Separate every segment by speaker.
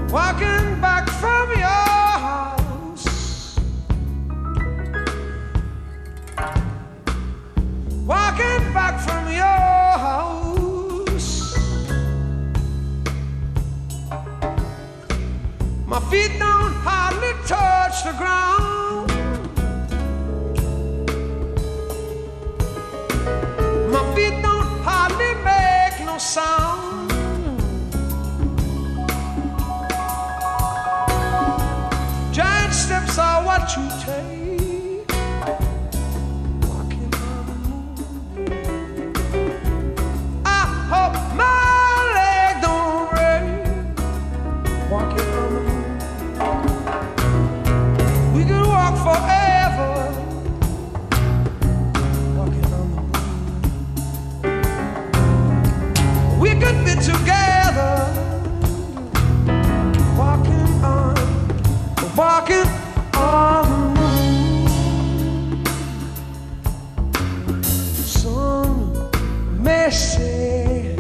Speaker 1: Walking back from your house, walking back from your house. My feet don't hardly touch the ground. My feet don't hardly make no sound. Giant steps are what you take, walking on the moon. I hope my leg don't break, walking on the moon. We could walk forever, walking on the moon. We could be together, walking on the moon. Some may say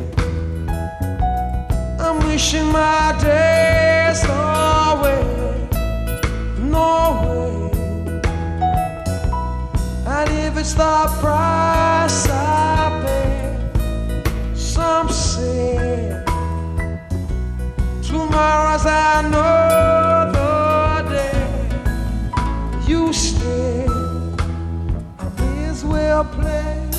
Speaker 1: I'm wishing my days away, no way. And if it's the price I pay, some say tomorrow's another. You stay, I may as well play.